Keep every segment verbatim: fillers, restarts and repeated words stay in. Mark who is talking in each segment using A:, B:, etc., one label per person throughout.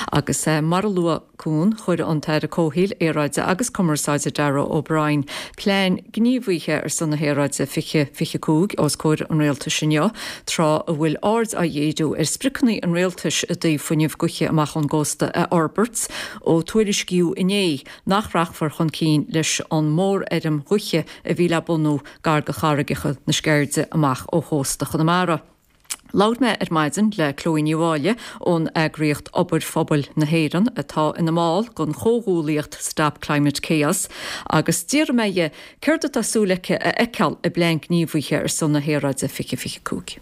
A: agus mar lua cún chuir an teir a cóhíl éráide agus commerceáide Darragh O'Brien pléin gníomhuiche ar sanna héráide fiche fiche cúg os cóir an réaltas sinneo trá a bhfuil ard a dhéadú ar spricnaí an réaltas a dí fuinneamh guche amach an gósta a Orberts ó tuairis giú iné nach rachfar chun cín leis an mór adam guche a bhíle bunú gar go charagicha na scairde amach ó hósta chunamara. Laud me ar maidin le Chloe Níomháile ón agriocht obair phobal na héireann atá ina máil gon chógúlaíocht Stop Climate Chaos agus dír meie chuirde tásúlacha a eiceal i blein gníomhuiche ar son na héráide fiche fiche cúg.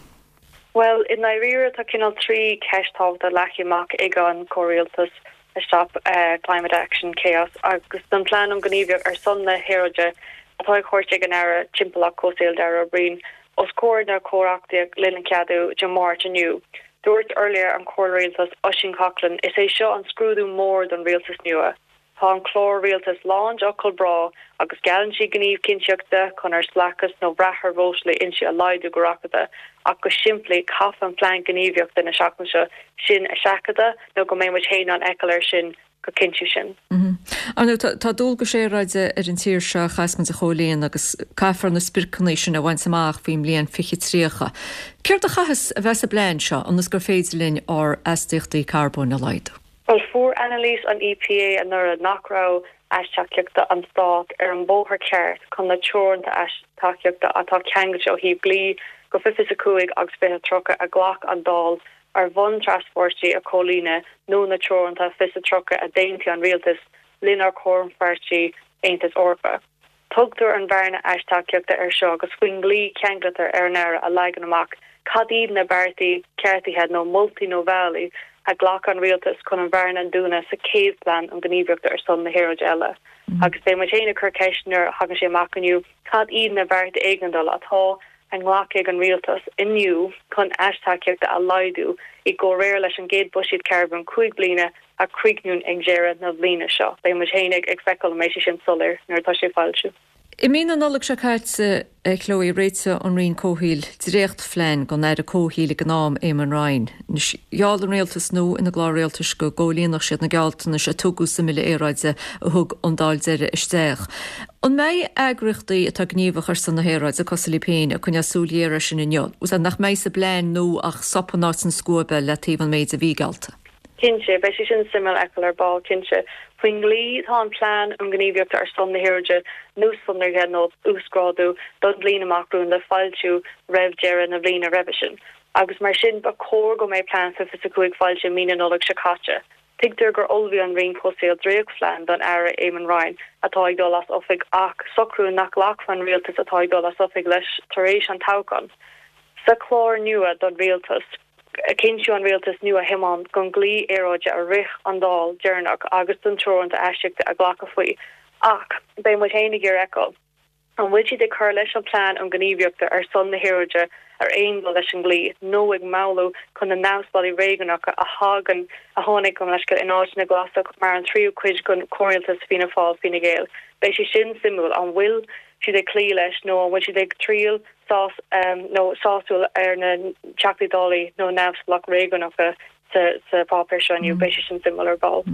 B: Well, in Nigeria tá cinál trí ceistáil de lechiach ag an córéaltas a Stop uh, Climate Action Chaos agus den plán an gníomhuiach ar son na héráide atá chuirte gan ara timpach cósail Darragh O'Brien os cóir na córaachtaíoch linn ceadú de máirt aniu. Dúirt earlier an cóir réaltas Oisín Coughlin is é seo an scrúdú mór don réaltas nua. Tá an chlór réaltas láin ocail brá agus galan si gníomh cinseachta chun ar slachas nó brethar bhóisle inse a laidú goráchata ach go siimplí caf an plán gníomhiocht in na seachnaise sin a seachada nó go méid héin an eiceir sin go cinú sin.
A: Anú tá dul go sé ráide ar an tíir se chaisman a cholíonn agus caifar na spircanéisisin a bhaint amach faoim líon fiche tríocha. Céir a chahas a bheits a blein seo anas gur féidirlinn ar aisteachtaí carbón na laidú.
B: Well, fuair analís an E P A an nuair a nachrá aisteachta an stát ar an bóthar ceart chun na teornta aisteachta atá ceangail seo hí blií go fifis a cuaig agus bheith trocha a ghlach an dál ar bhon transportí a cholíne nó na teornta fis a trocha a dainty an réaltas linar corn fartí Aontas Orpa. Tugtar an bharna aisteachta ar seo agus faoin glí ceanglatar ar nara a leigan amach cadíd na bartaí ceartaithe nó multi nó valley a ghlach an réaltas chun an bharna an dúna sa céad plan an gníomhiocht ar son na héráide eile. Agus é mar téanana chur ceisneir hagan sé amachaniu cadíd na bharta éigandal atá an ghlach ag an réaltas inniu chun aisteachta a laidú i go réir leis an géad buisiad carbon chuig bliana a críicnún ag géire na bbliana seo. Bé mar téananig ag feicil méisi sin solir nuair tá sé fáilte.
A: I mí an nolaigh se cairte Chloe réite an rion cóhíl dréocht phlein go néir a cóhíle gan nám é an rain. Geall an réaltas nó ina glá réaltas go ggólíonach siad na gealtainna sé tugu sa mille éráide a thug an dáil deire isteach. An mé agrachtaí atá gníomhach ar san na héráid a cosalí péin a chun asúléire sin innion. Ús an nach méid sa blein nó ach sopanát san scóbe le taobh an méid a bhígalta.
B: Kinse, bei si sin simil eil ar ball kinse. Fuin glí tá an plán an gníomhiocht ar son na héráide nús funnar ghead nó úsgrádú don bliana amachún le fáiltiú raibh deire na bbliana revision. Agus mar sin ba cór go méid plán sa fis a cuaig fáilte mína nólaigh se caite. Tigtar gur olbhí an rion cósail dréoch phlean don ara éman Ryan atá ag dul as ofaig ach socrú nach lach fan réaltas atá ag dul as ofaig leis taréis an tácan. Sa chlór nua don réaltas a cinú an réaltas nua himán gon glí éráide a rich an dál dearnach agus don teornta aisteachta a ghlacha faoi. Ach, bé mu héanana gur eco. An bhuiid de chur leis an plán an gníomhiochta ar son na héráide ar aon leis an glí, nó ag máú chun na náspáí réigeanach a hagan a tháinig go leis go ináid na glasach mar an tríú cuid gon cóiriltas fina fáil fina géal. Bei si sin simú an bhfuil si de clí leis nó an bhfuil si de tríal sás um, nó sáúil ar na teachtaí nó náspach réigeanach sa sa pápéir seoniu bei si sin simú ar ball.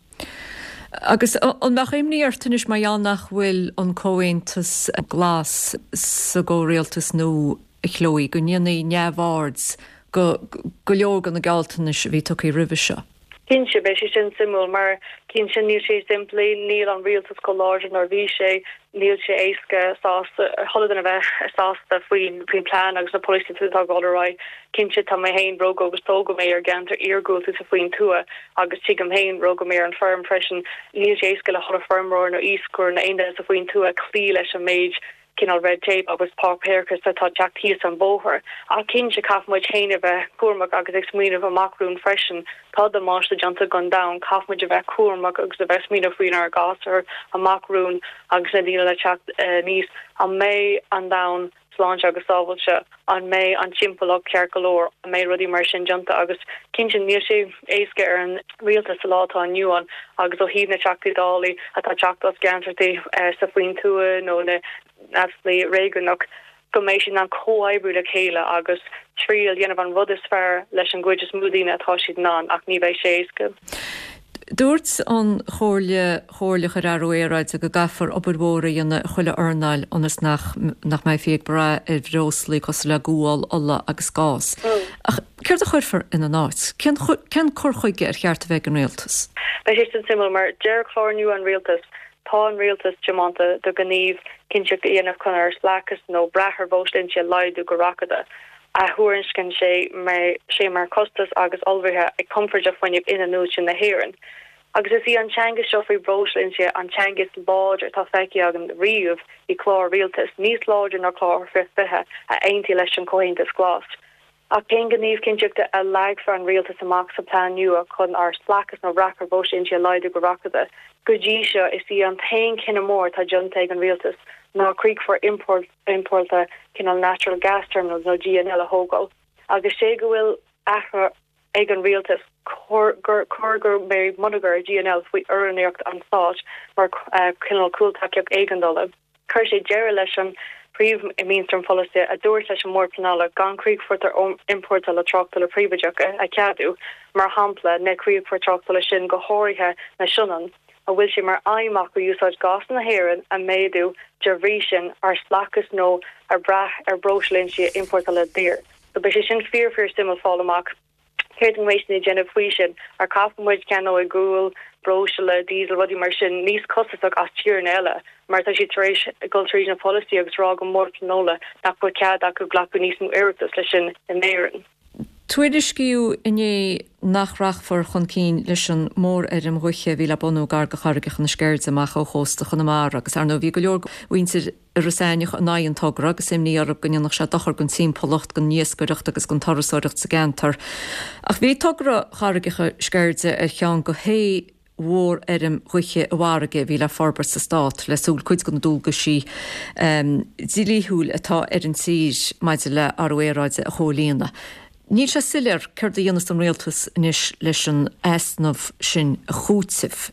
A: Agus an nach imníartanis mai annach bhfuil an cóhaintas glas sa go réaltas nó i Chloe go nionnaí neamhhards go go leor an na galtanis bhí tuí ribhe seo.
B: Kinse bei si sin simú mar cin sin níl sé simplí níl an réaltas go láir nó bhí sé níl sé éasca tholan a bheith sásta faoin faoin plán agus na polisi tútá gáilrá cinse tá mé hain rog agus tóga mé ar gantar argóil tú sa faoin tua agus si am hain rog mé an firm freisin níl sé éasca le chuna firmróir nó íscúr na aine sa faoin tua clí leis an méid cinál red tape agus pop haircus atá Jacktíos an bóthir. A cin se caf muid héine bheith cuamach agus ag smíanamh amachrún freisin tá de máiste janta gun down caf muid a bheith cuamach agus a bheith smíanamh faoin ar gasar amachrún agus na dtíine le teach níos an mé an down sláinte agus sábhailte an mé an timpach cear golóir a mé rudí mar sin janta agus cin sin níl sé éasca ar an rialtas sa látá nniuan agus ó híomh na teachtaí atá teachtas gantartaí sa faoin tua nó na Ashley Reaganach go mééis sin an cóibbrú le chéile agus tríal dhéanamh an rud is fearr leis an gcuid is múdaine atá siad ná ach ní bheith sééis go.
A: Dúirt an chóirle chóirlacha raróéráid a go gafar obbarbóra dhéanana chuile ornáil onas nach nach mai fiag bra ar bhróslaí cos le gúáil ola agus gás. Ach céir a chuirfar ina náit. Cén cur chuige ar cheart a bheith an réaltas?
B: Bei sé an simú mar deir chlárniu an réaltas tá an réaltas demonta do gníomh cinseach dhéanamh chun ar slachas nó brethar bhóslinn sé leidú go racada. A thuairiscin sé mar sé mar costas agus olbharthe ag comfort a foiineh ina núid sin na héireann. Agus is í anseangas seo faoi broslinn sé anseangas láidir tá feici agan riamh i chlár rialtas níos láidir ná chlár fithe a aontaí leis an cóhaintas glas. Ach cén gníomh cinseachta a leag for an rialtas amach sa plán nua chun ar slachas nó brachar bhóslinn sé leidú go racada. Go dtí seo is í an tain cinna mór tá juntaigh an rialtas ná creek for import importa kin al natural gas terminals no G N L a hogo. Agus sé go bhfuil achar ag an rialtas corgur mé monagar G N L faoi urneocht an sáid mar cinnal cooltakeach éigendala. Cur sé deire leis an príomh i mínstrom policy a dúir leis an mór planala gan creek for tar importa le trochtal a príomhaideach a ceadú mar hampla ne creek for trochtal sin go háirithe na sinan. A bhfuil sé mar aimach go úsáid gas na héireann a méadú dervísin ar slachas nó ar brath ar broslinn sé importa le dír. So be sé sin fear fear stimul fálamach. Céir an mééis na déanamh faoi sin ar cafanmuid cean ó i gúil, brosle, diesel rudí mar sin níos cosach as tíir eile, mar tá si taréis gultrín na policy agus rá go mór nóla nach bu cead a go glacu níos mú iireachtas lei sin in éireann.
A: Tuidir sciú iné nachrach for chun cín leis an mór ar an ruiche bhí le bonú gar go charige chun sceird amach ó chósta chun mar agus ar nó bhí go leor bhaintir rusáineach an naon togra agus im níarb gonneannach se dochar gon tí polocht gon níos goirecht agus gon tarrasóirecht sa gentar. Ach bhí togra charigecha sceirde ar chean go hé mhór ar an ruiche bhharige bhí le forbar sa stát le súl chuid gon dúl go sí dílíthúil atá ar an tír maidide le arhéráide a cholíonna. Níl se silir chuir dhéanas an réaltas inis leis an easnamh sin a chútsih.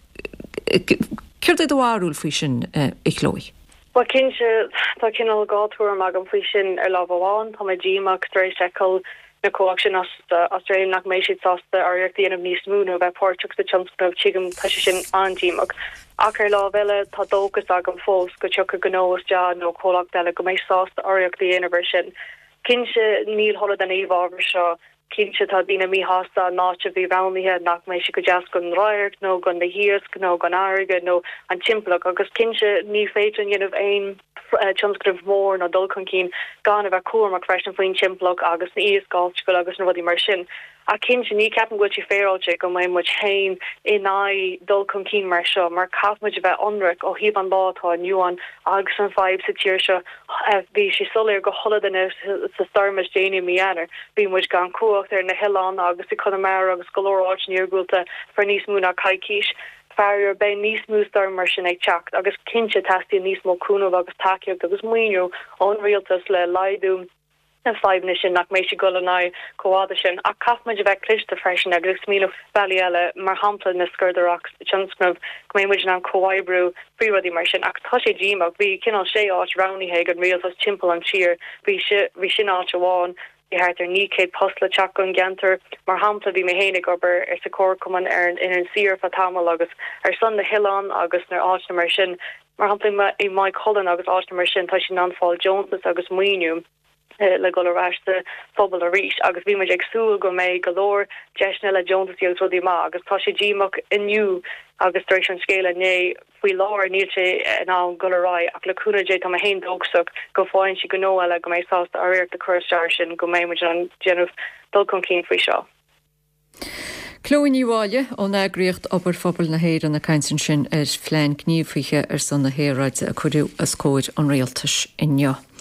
A: Cuir é dohharúil faoi sin i chlói?
B: Well cinse tá cinál gáúir mag an faoi sin ar lábháin tá mé ddíach éis seil na cóach sin Austrráil nach mééis siad sásta arreacht dhéanamh níos múna bheith páirteach sa tionscnamh tuigim tá sin andíach. Ach ar lá bheile tá dógus agam fós go tucha gnóas dead nó cóach deile go méid sásta arreacht dhéanamh sin. Kinse níl holle an éhhar seo kinse tá dína mí hasta náte bhí raníthe nach mééis si go jazz gon roiirt nó gon na híos nó gan aige nó an timpplaach agus kinse ní féitin dhéanamh ein tionskrif mór nó dul chun cín gan a bheith cuaach freisin faoin timpplaach agus na íos gáilt go agus na rudí mar sin. A kinse ní ceapan go si féráilte go mé mu hain in ná dul chun cín mar seo mar capmuid bheith onric ó híb an látá nuúan agus an five sa tíir seo bhí si solir go holadan sa starmas déine mianar bhí mu gan cuacht ar na heán agus i chunamara agus golóráit níorgúilta fer níos múna caiiciis. Farrier bei níos mústar mar sin ag techt agus cinse testí níos mó cúnmh agus takeíocht agus muoinú ón rialtas le laidú na five sin nach mééis si go ná coáda sin a capmuid a bheith cliste freisin agus míle bailile mar hapla na scurdarach tionscnamh go méid an coáibrú príwadí mar sin ach tá sé ddíach bhí cinál sé áit raníthe an rialtas timp an tír bhí bhí sin áit bháin I had er ní céad postla teach an gentar mar hapla bhí mé hénig obair ar sa cór cuman ar in an sir fa tamil agus ar son na Hillan agus nar áitna mar sin mar hapla i Mike Holland agus áitna mar sin tá sin anfáil Jones agus muoinú le go raiste fphobal a ríis agus bhí me ag súil go méid golóir deisna le Jones agus rudí má agus tá sé ddíach inniu agus éis an scéile né faoi láir níl sé ná gorá ach le cúnaé tá a hén dógsach go fáin si go nó eile go méid sásta air de chuir sin go méid an déanamh dul chun cín faoi seo.
A: Clóinníháile ón agriocht obair phobal na héir an na caiinsin sin ar phléin gníomhhuiche ar san na héráide a chuú a scóid an réaltas inneo.